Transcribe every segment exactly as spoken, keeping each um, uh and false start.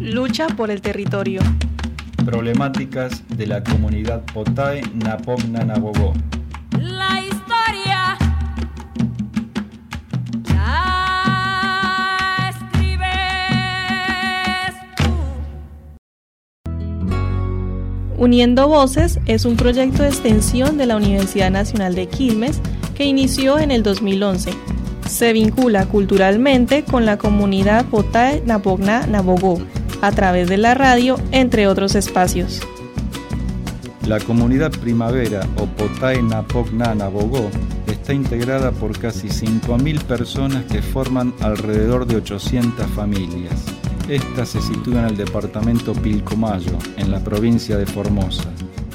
Lucha por el territorio. Problemáticas de la comunidad Potay Napogna Nabogó. La historia la escribes tú. Uniendo Voces es un proyecto de extensión de la Universidad Nacional de Quilmes que inició en el dos mil once. Se vincula culturalmente con la comunidad Potay Napogna Nabogó a través de la radio, entre otros espacios. La comunidad Primavera o Potay Napogna Nabogó está integrada por casi cinco mil personas que forman alrededor de ochocientas familias. Esta se sitúa en el departamento Pilcomayo, en la provincia de Formosa.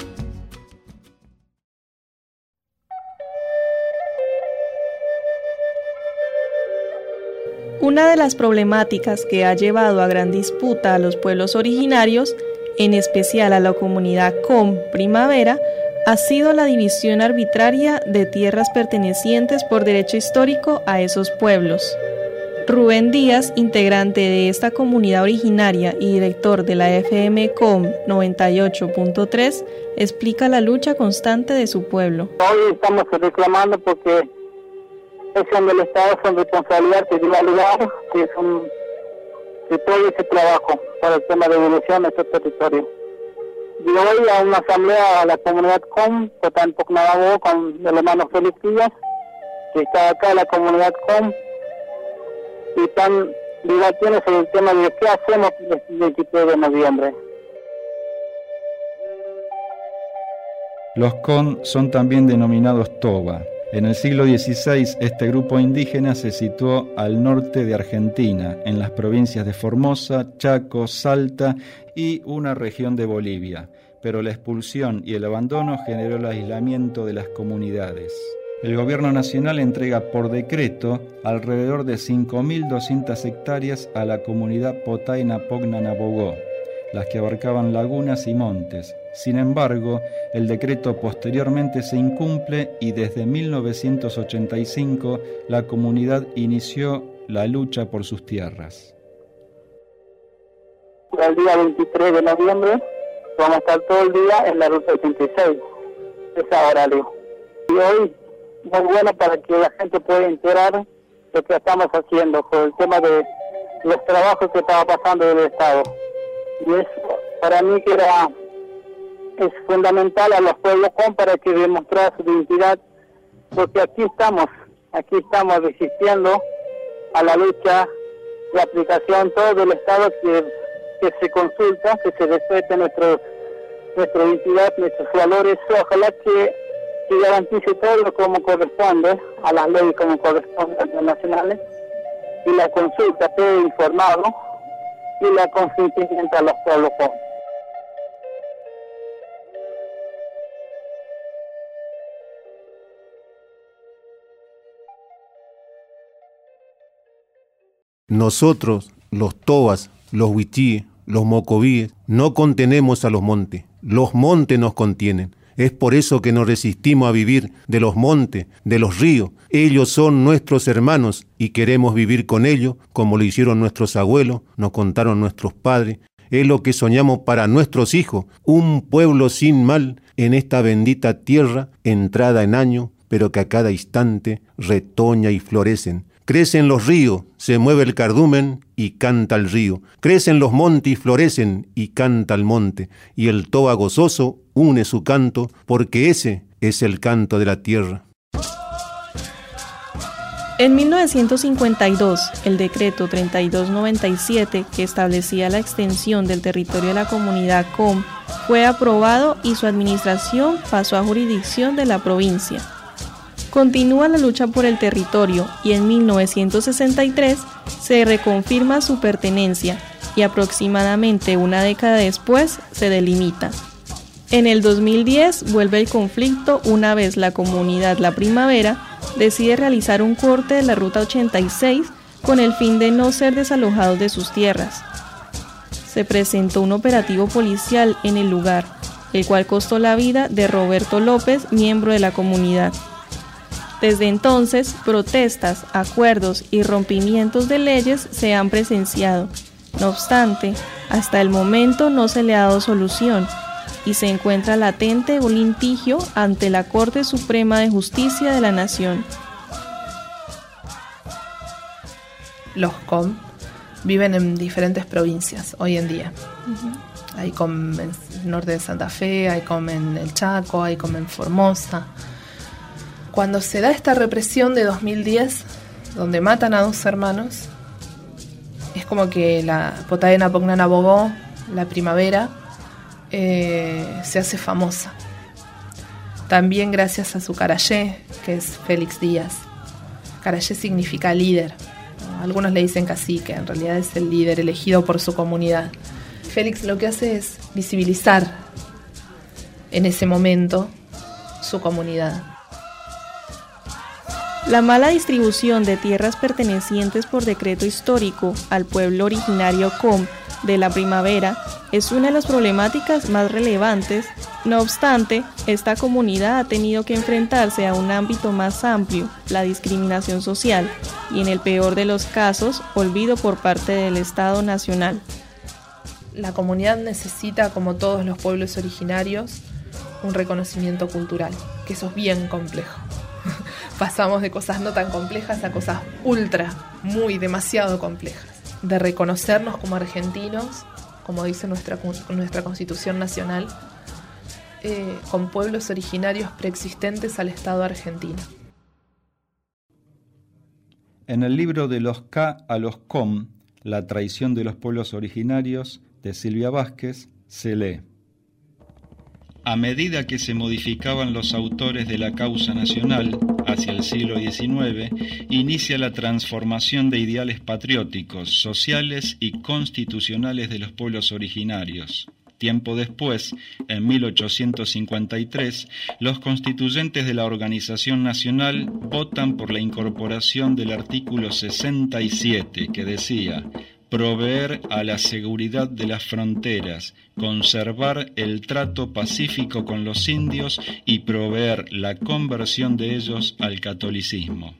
Una de las problemáticas que ha llevado a gran disputa a los pueblos originarios, en especial a la comunidad Com Primavera, ha sido la división arbitraria de tierras pertenecientes por derecho histórico a esos pueblos. Rubén Díaz, integrante de esta comunidad originaria y director de la F M Com noventa y ocho punto tres, explica la lucha constante de su pueblo. Hoy estamos reclamando porque es donde el Estado son responsabilidad que dio lugar, que es un de todo ese trabajo para el tema de evolución de este territorio. Y hoy a una asamblea a la comunidad Com, Potay Napogna Nabogó, con el hermano Félix Díaz, que está acá en la comunidad Com, y están debatiendo sobre el tema de qué hacemos el veintitrés de noviembre. Los Con son también denominados Toba. En el siglo dieciséis, este grupo indígena se situó al norte de Argentina, en las provincias de Formosa, Chaco, Salta y una región de Bolivia, pero la expulsión y el abandono generó el aislamiento de las comunidades. El gobierno nacional entrega por decreto alrededor de cinco mil doscientas hectáreas a la comunidad Potay Napogna Nabogó, las que abarcaban lagunas y montes. Sin embargo, el decreto posteriormente se incumple y desde mil novecientos ochenta y cinco la comunidad inició la lucha por sus tierras. El día veintitrés de noviembre vamos a estar todo el día en la ruta ochenta y seis, esa horario. Y hoy muy bueno para que la gente pueda enterar lo que estamos haciendo por el tema de los trabajos que estaba pasando del Estado. Y eso para mí que era es fundamental a los pueblos Com para que demostrar su identidad, porque aquí estamos, aquí estamos resistiendo a la lucha, la aplicación todo del Estado que, que se consulta, que se respete nuestro, nuestra identidad, nuestros valores. Ojalá que, que garantice todo como corresponde, a las leyes como corresponde a los nacionales, y la consulta todo informado y la consentimiento a los pueblos Com. Nosotros, los Tobas, los Huichíes, los Mocovíes, no contenemos a los montes. Los montes nos contienen. Es por eso que nos resistimos a vivir de los montes, de los ríos. Ellos son nuestros hermanos y queremos vivir con ellos como lo hicieron nuestros abuelos, nos contaron nuestros padres. Es lo que soñamos para nuestros hijos, un pueblo sin mal en esta bendita tierra, entrada en año, pero que a cada instante retoña y florecen. Crecen los ríos, se mueve el cardumen y canta el río. Crecen los montes y florecen y canta el monte. Y el toba gozoso une su canto, porque ese es el canto de la tierra. En mil novecientos cincuenta y dos, el decreto treinta y dos noventa y siete, que establecía la extensión del territorio de la comunidad Com, fue aprobado y su administración pasó a jurisdicción de la provincia. Continúa la lucha por el territorio y en mil novecientos sesenta y tres se reconfirma su pertenencia y aproximadamente una década después se delimita. En el dos mil diez vuelve el conflicto una vez la comunidad La Primavera decide realizar un corte de la ruta ochenta y seis con el fin de no ser desalojados de sus tierras. Se presentó un operativo policial en el lugar, el cual costó la vida de Roberto López, miembro de la comunidad. Desde entonces, protestas, acuerdos y rompimientos de leyes se han presenciado. No obstante, Hasta el momento no se le ha dado solución y se encuentra latente un litigio ante la Corte Suprema de Justicia de la Nación. Los C O M viven en diferentes provincias hoy en día. Uh-huh. Hay C O M en el norte de Santa Fe, hay C O M en el Chaco, hay C O M en Formosa. Cuando se da esta represión de dos mil diez, donde matan a dos hermanos, es como que la Potadena Pognana Bogó, la primavera, eh, se hace famosa. También gracias a su carayé, que es Félix Díaz. Carayé significa líder. Algunos le dicen cacique, en realidad es el líder elegido por su comunidad. Félix lo que hace es visibilizar en ese momento su comunidad. La mala distribución de tierras pertenecientes por decreto histórico al pueblo originario C O M de la primavera es una de las problemáticas más relevantes. No obstante, esta comunidad ha tenido que enfrentarse a un ámbito más amplio, la discriminación social, y en el peor de los casos, olvido por parte del Estado Nacional. La comunidad necesita, como todos los pueblos originarios, un reconocimiento cultural, que eso es bien complejo. Pasamos de cosas no tan complejas a cosas ultra, muy, demasiado complejas. De reconocernos como argentinos, como dice nuestra, nuestra Constitución Nacional, eh, con pueblos originarios preexistentes al Estado argentino. En el libro De los K a los C O M, La traición de los pueblos originarios, de Silvia Vázquez, se lee: a medida que se modificaban los autores de la causa nacional, hacia el siglo diecinueve, inicia la transformación de ideales patrióticos, sociales y constitucionales de los pueblos originarios. Tiempo después, en mil ochocientos cincuenta y tres, los constituyentes de la Organización Nacional votan por la incorporación del artículo sesenta y siete, que decía: proveer a la seguridad de las fronteras, conservar el trato pacífico con los indios y proveer la conversión de ellos al catolicismo.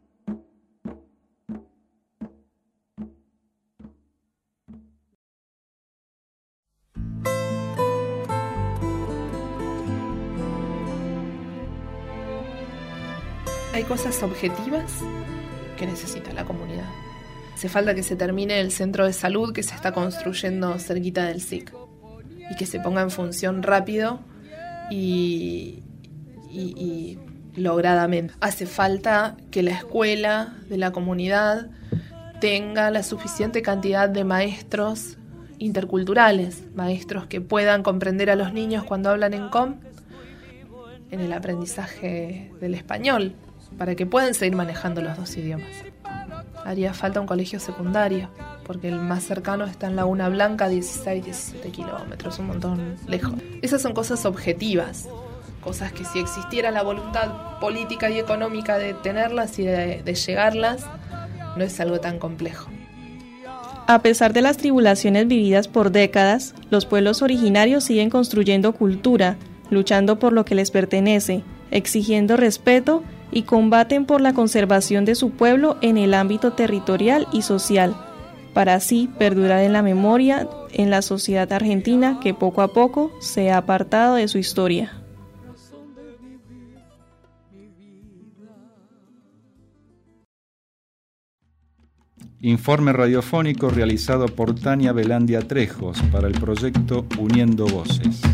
Hay cosas objetivas que necesita la comunidad. Hace falta que se termine el centro de salud que se está construyendo cerquita del S I C y que se ponga en función rápido y, y, y logradamente. Hace falta que la escuela de la comunidad tenga la suficiente cantidad de maestros interculturales, maestros que puedan comprender a los niños cuando hablan en C O M, en el aprendizaje del español, para que puedan seguir manejando los dos idiomas. Haría falta un colegio secundario, porque el más cercano está en Laguna Blanca, dieciséis, diecisiete kilómetros, un montón lejos. Esas son cosas objetivas, cosas que si existiera la voluntad política y económica de tenerlas y de, de llegarlas, no es algo tan complejo. A pesar de las tribulaciones vividas por décadas, los pueblos originarios siguen construyendo cultura, luchando por lo que les pertenece, exigiendo respeto y combaten por la conservación de su pueblo en el ámbito territorial y social, para así perdurar en la memoria en la sociedad argentina que poco a poco se ha apartado de su historia. Informe radiofónico realizado por Tania Belandia Trejos para el proyecto Uniendo Voces.